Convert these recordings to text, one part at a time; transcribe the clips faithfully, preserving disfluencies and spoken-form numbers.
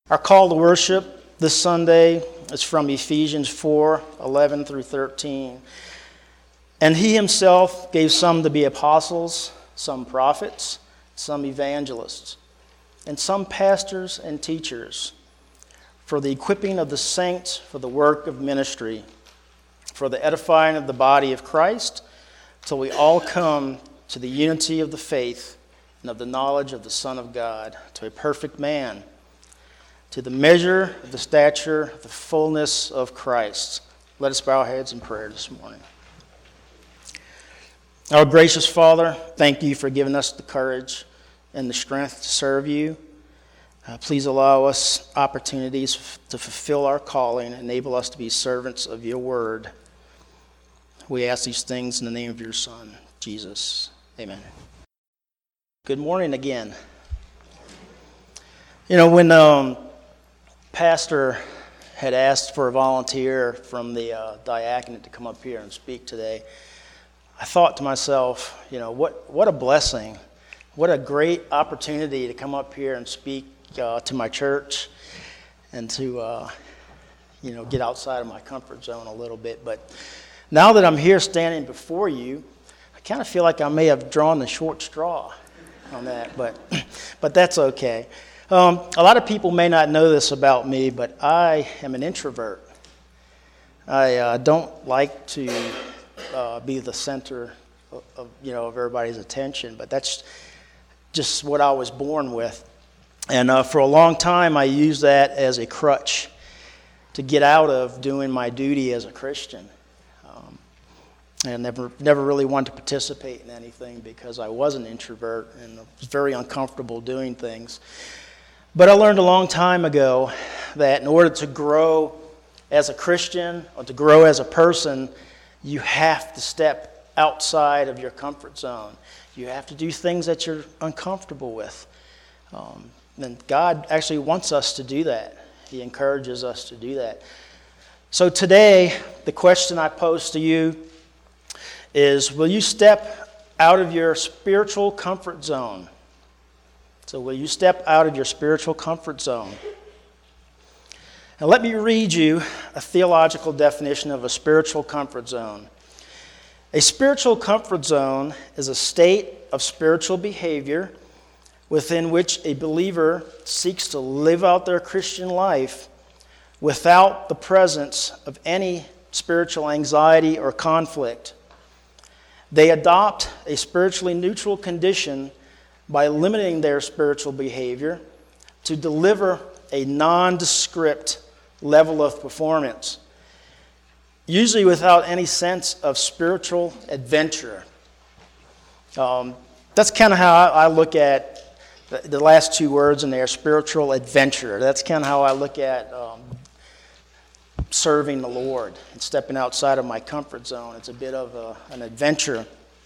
Our call to worship this Sunday is from Ephesians four, eleven through thirteen. And he himself gave some to be apostles, some prophets, some evangelists, and some pastors and teachers, for the equipping of the saints for the work of ministry, for the edifying of the body of Christ, till we all come to the unity of the faith and of the knowledge of the Son of God, to a perfect man, to the measure of the stature of the fullness of Christ. Let us bow our heads in prayer this morning. Our gracious Father, thank you for giving us the courage and the strength to serve you. Uh, please allow us opportunities to fulfill our calling and enable us to be servants of your word. We ask these things in the name of your Son, Jesus. Amen. Good morning again. You know, when um, Pastor had asked for a volunteer from the uh, diaconate to come up here and speak today, I thought to myself, you know, what, what a blessing. What a great opportunity to come up here and speak uh, to my church and to, uh, you know, get outside of my comfort zone a little bit. But now that I'm here standing before you, I kind of feel like I may have drawn the short straw on that, but but that's okay. Um, a lot of people may not know this about me, but I am an introvert. I uh, don't like to uh, be the center of, of, you know, of everybody's attention, but that's just what I was born with. And uh, for a long time, I used that as a crutch to get out of doing my duty as a Christian. Um, and never, never really wanted to participate in anything because I was an introvert and was very uncomfortable doing things. But I learned a long time ago that in order to grow as a Christian or to grow as a person, you have to step outside of your comfort zone. You have to do things that you're uncomfortable with. Um, and God actually wants us to do that. He encourages us to do that. So today, the question I pose to you is, will you step out of your spiritual comfort zone? So will you step out of your spiritual comfort zone? Now let me read you a theological definition of a spiritual comfort zone. A spiritual comfort zone is a state of spiritual behavior within which a believer seeks to live out their Christian life without the presence of any spiritual anxiety or conflict. They adopt a spiritually neutral condition by limiting their spiritual behavior to deliver a nondescript level of performance, usually without any sense of spiritual adventure. Um, that's kind of how I, I look at the, the last two words in there, spiritual adventure. That's kind of how I look at um, serving the Lord and stepping outside of my comfort zone. It's a bit of a, an adventure.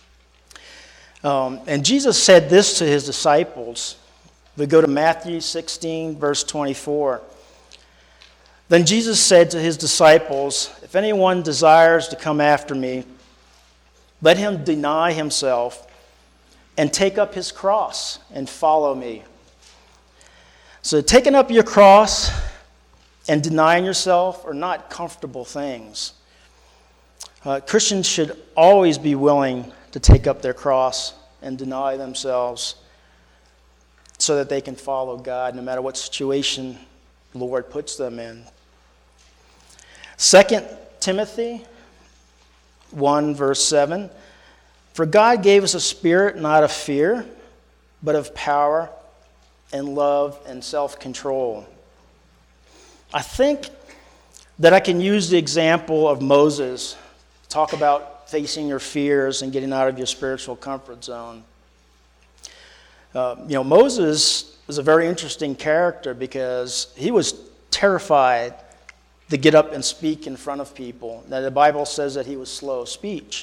Um, and Jesus said this to his disciples. We go to Matthew sixteen, verse twenty-four. Then Jesus said to his disciples, "If anyone desires to come after me, let him deny himself and take up his cross and follow me." So taking up your cross and denying yourself are not comfortable things. Uh, Christians should always be willing to take up their cross and deny themselves so that they can follow God no matter what situation the Lord puts them in. Second Timothy one, verse seven, "For God gave us a spirit not of fear, but of power and love and self-control." I think that I can use the example of Moses to talk about facing your fears and getting out of your spiritual comfort zone. Uh, you know, Moses is a very interesting character because he was terrified to get up and speak in front of people. Now, the Bible says that he was slow of speech.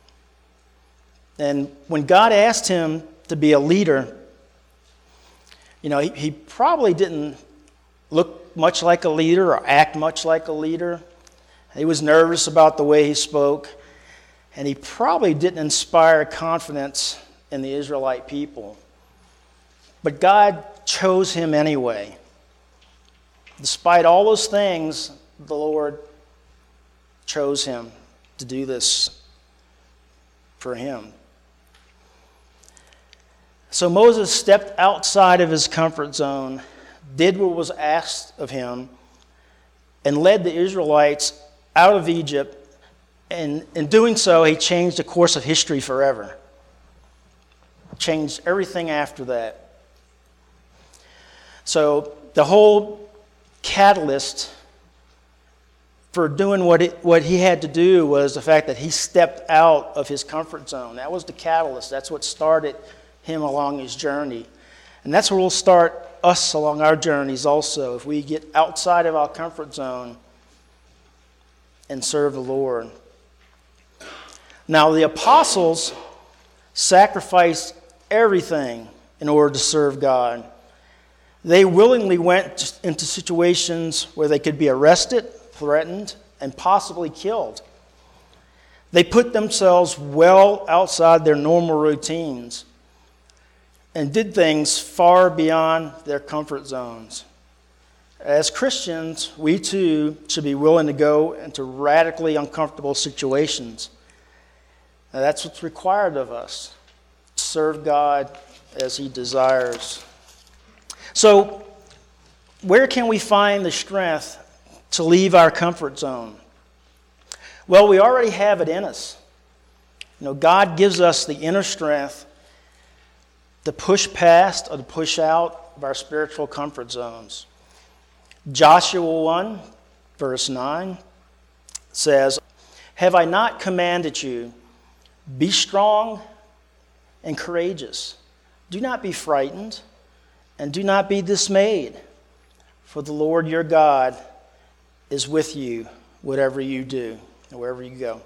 And when God asked him to be a leader, you know, he, he probably didn't look much like a leader or act much like a leader. He was nervous about the way he spoke. And he probably didn't inspire confidence in the Israelite people. But God chose him anyway. despite all those things, the Lord chose him to do this for him. So Moses stepped outside of his comfort zone, did what was asked of him, and led the Israelites out of Egypt. And in doing so, he changed the course of history forever. Changed everything after that. So the whole catalyst for doing what it, what he had to do was the fact that he stepped out of his comfort zone. That was the catalyst. That's what started him along his journey. And that's where we'll start us along our journeys also, if we get outside of our comfort zone and serve the Lord. Now, the apostles sacrificed everything in order to serve God. They willingly went into situations where they could be arrested, threatened, and possibly killed. They put themselves well outside their normal routines and did things far beyond their comfort zones. As Christians, we too should be willing to go into radically uncomfortable situations. Now, that's what's required of us, to serve God as he desires. So, where can we find the strength to leave our comfort zone? Well, we already have it in us. You know, God gives us the inner strength to push past or to push out of our spiritual comfort zones. Joshua one, verse nine says, "Have I not commanded you, be strong and courageous. Do not be frightened and do not be dismayed, for the Lord your God is with you whatever you do and wherever you go."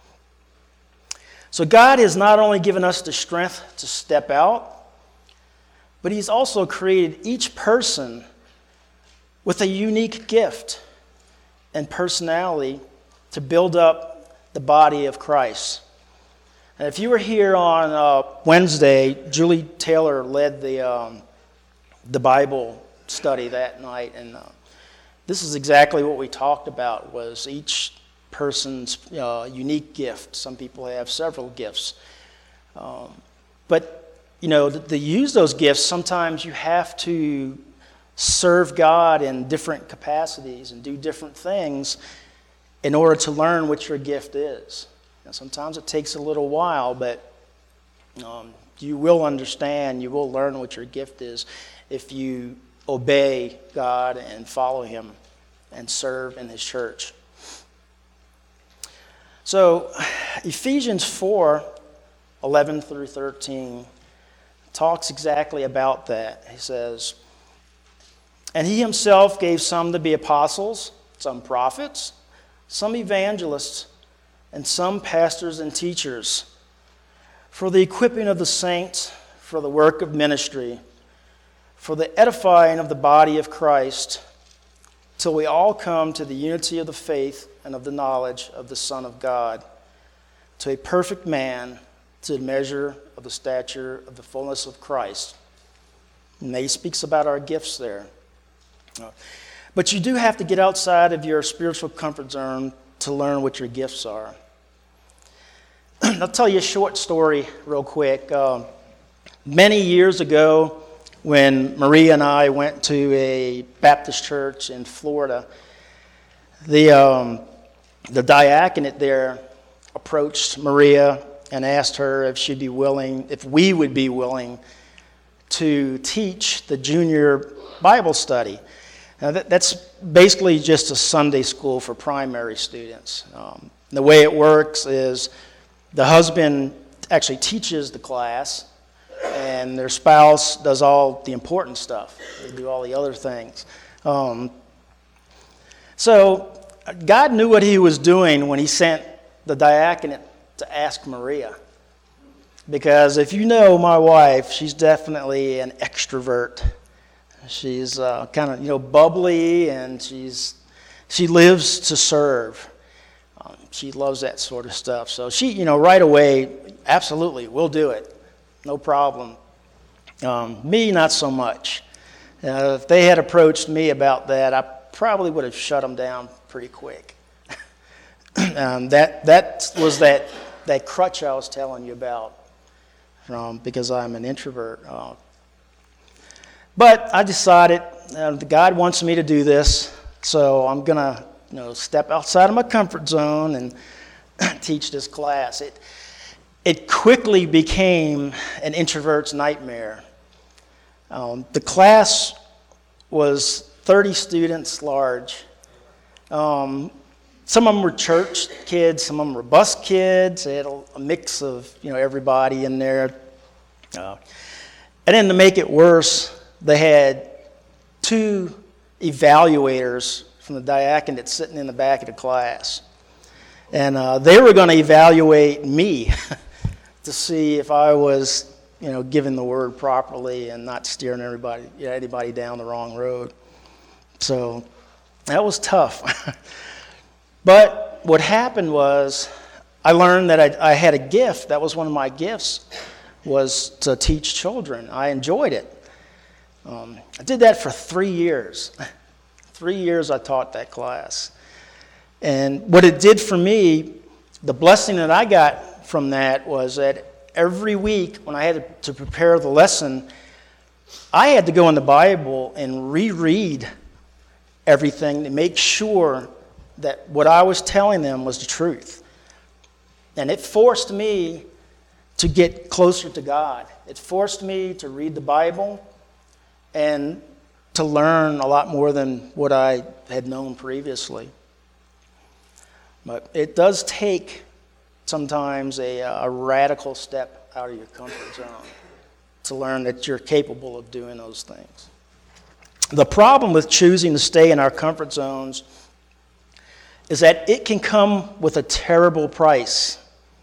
So God has not only given us the strength to step out, but he's also created each person with a unique gift and personality to build up the body of Christ. And if you were here on uh, Wednesday, Julie Taylor led the um, the Bible study that night, and uh, this is exactly what we talked about, was each person's uh, unique gift. Some people have several gifts. Um, but, you know, to, to use those gifts, sometimes you have to serve God in different capacities and do different things in order to learn what your gift is. Now, sometimes it takes a little while, but um, you will understand, you will learn what your gift is if you obey God and follow him and serve in his church. So, Ephesians four, eleven through thirteen talks exactly about that. He says, "And he himself gave some to be apostles, some prophets, some evangelists, and some pastors and teachers, for the equipping of the saints, for the work of ministry, for the edifying of the body of Christ, till we all come to the unity of the faith and of the knowledge of the Son of God, to a perfect man, to the measure of the stature of the fullness of Christ." And he speaks about our gifts there. But you do have to get outside of your spiritual comfort zone to learn what your gifts are. I'll tell you a short story real quick. Uh, many years ago, when Maria and I went to a Baptist church in Florida, the um, the diaconate there approached Maria and asked her if she'd be willing, if we would be willing to teach the junior Bible study. Now that, that's basically just a Sunday school for primary students. Um, the way it works is the husband actually teaches the class, and their spouse does all the important stuff. They do all the other things. Um, so God knew what he was doing when he sent the diaconate to ask Maria. Because if you know my wife, she's definitely an extrovert. She's uh, kind of, you know, bubbly, and she's she lives to serve. Um, she loves that sort of stuff. So she, you know, right away, absolutely, we'll do it. No problem. Um, me, not so much. Uh, if they had approached me about that, I probably would have shut them down pretty quick. um, that that was that that crutch I was telling you about, from because I'm an introvert. Uh, but I decided uh, God wants me to do this, so I'm gonna you know step outside of my comfort zone and teach this class. It it quickly became an introvert's nightmare. Um, the class was thirty students large. Um, some of them were church kids, some of them were bus kids. They had a, a mix of you know everybody in there. Uh, and then to make it worse, they had two evaluators from the diaconate sitting in the back of the class. And uh, they were going to evaluate me to see if I was, you know, giving the word properly and not steering everybody, you know, anybody down the wrong road. So that was tough. But what happened was I learned that I, I had a gift. That was one of my gifts, was to teach children. I enjoyed it. Um, I did that for three years. Three years I taught that class. And what it did for me, the blessing that I got from that was that every week when I had to prepare the lesson, I had to go in the Bible and reread everything to make sure that what I was telling them was the truth. And it forced me to get closer to God. It forced me to read the Bible and to learn a lot more than what I had known previously. But it does take sometimes a, a radical step out of your comfort zone to learn that you're capable of doing those things. The problem with choosing to stay in our comfort zones is that it can come with a terrible price.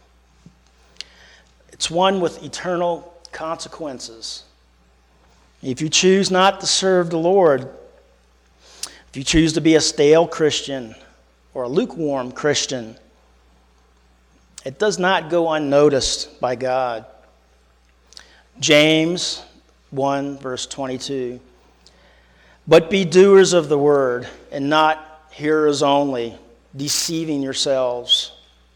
It's one with eternal consequences. If you choose not to serve the Lord, if you choose to be a stale Christian or a lukewarm Christian, it does not go unnoticed by God. James one, verse twenty-two. But be doers of the word, and not hearers only, deceiving yourselves.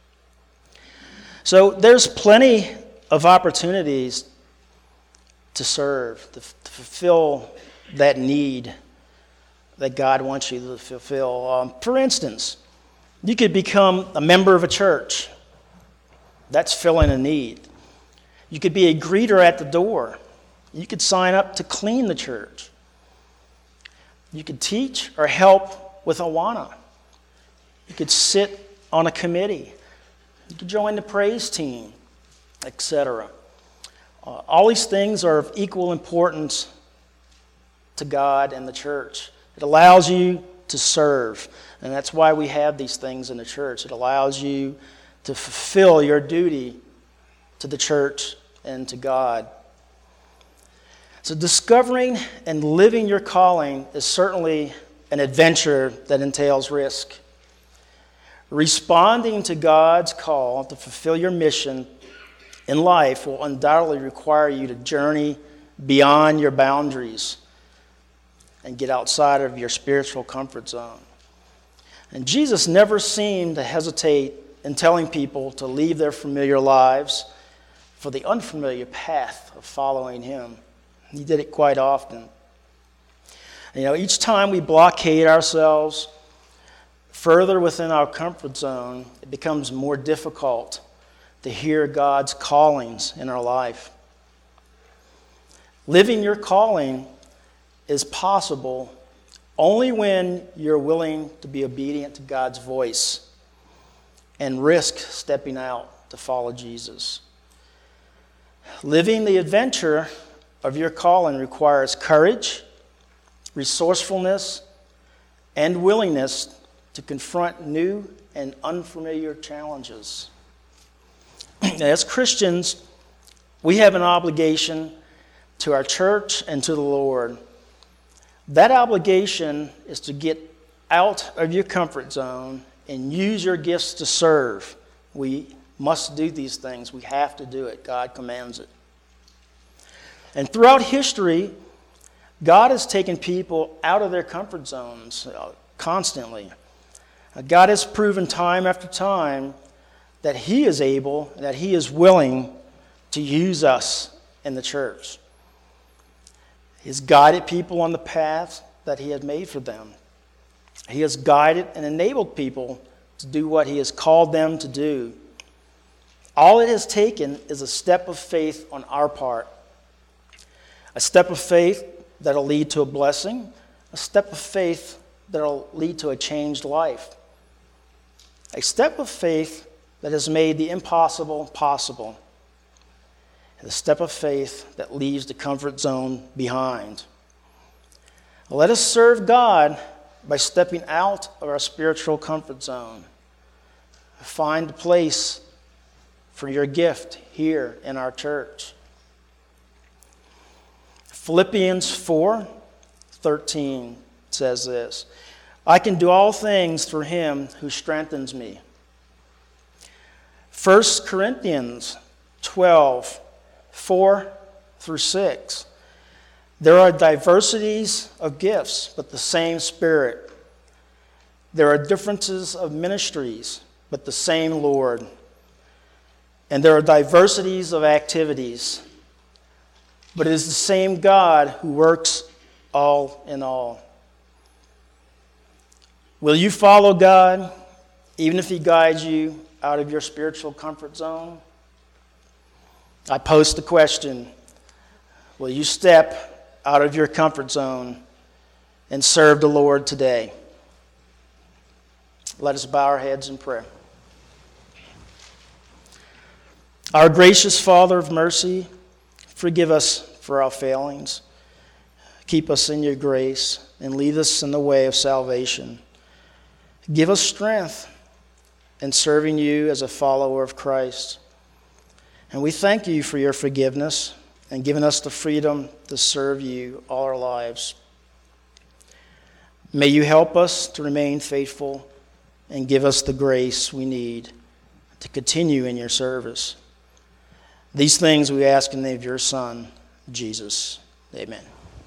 So there's plenty of opportunities to serve, to, to fulfill that need that God wants you to fulfill. Um, for instance, you could become a member of a church. That's filling a need. You could be a greeter at the door. You could sign up to clean the church. You could teach or help with Awana. You could sit on a committee. You could join the praise team, et cetera. Uh, all these things are of equal importance to God and the church. It allows you to serve, and that's why we have these things in the church. It allows you to fulfill your duty to the church and to God. So discovering and living your calling is certainly an adventure that entails risk. Responding to God's call to fulfill your mission in life will undoubtedly require you to journey beyond your boundaries and get outside of your spiritual comfort zone. And Jesus never seemed to hesitate in telling people to leave their familiar lives for the unfamiliar path of following him. He did it quite often. You know, each time we blockade ourselves further within our comfort zone, it becomes more difficult to hear God's callings in our life. Living your calling is possible only when you're willing to be obedient to God's voice and risk stepping out to follow Jesus. Living the adventure of your calling requires courage, resourcefulness, and willingness to confront new and unfamiliar challenges. As Christians, we have an obligation to our church and to the Lord. That obligation is to get out of your comfort zone and use your gifts to serve. We must do these things. We have to do it. God commands it. And throughout history, God has taken people out of their comfort zones. constantly. Now, God has proven time after time that He is able, that He is willing to use us in the church. He has guided people on the path that He has made for them. He has guided and enabled people to do what He has called them to do. All it has taken is a step of faith on our part. A step of faith that will lead to a blessing. A step of faith that will lead to a changed life. A step of faith that has made the impossible possible. And a step of faith that leaves the comfort zone behind. Let us serve God by stepping out of our spiritual comfort zone. Find a place for your gift here in our church. Philippians four thirteen says this, I can do all things through Him who strengthens me. First Corinthians twelve four through six. There are diversities of gifts, but the same Spirit. There are differences of ministries, but the same Lord. And there are diversities of activities, but it is the same God who works all in all. Will you follow God, even if He guides you out of your spiritual comfort zone? I pose the question, will you step out of your comfort zone and serve the Lord today? Let us bow our heads in prayer. Our gracious Father of mercy, forgive us for our failings. Keep us in your grace and lead us in the way of salvation. Give us strength in serving you as a follower of Christ. And we thank you for your forgiveness and giving us the freedom to serve you all our lives. May you help us to remain faithful and give us the grace we need to continue in your service. These things we ask in the name of your Son, Jesus. Amen.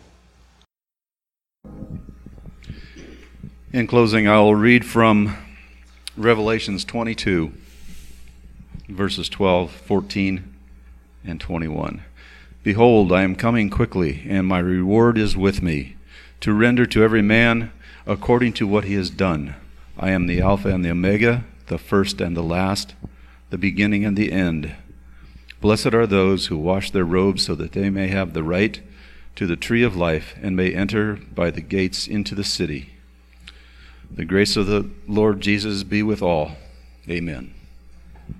In closing, I will read from Revelations twenty-two, verses twelve, fourteen, and twenty-one. Behold, I am coming quickly, and my reward is with me, to render to every man according to what he has done. I am the Alpha and the Omega, the first and the last, the beginning and the end. Blessed are those who wash their robes so that they may have the right to the tree of life and may enter by the gates into the city. The grace of the Lord Jesus be with all. Amen.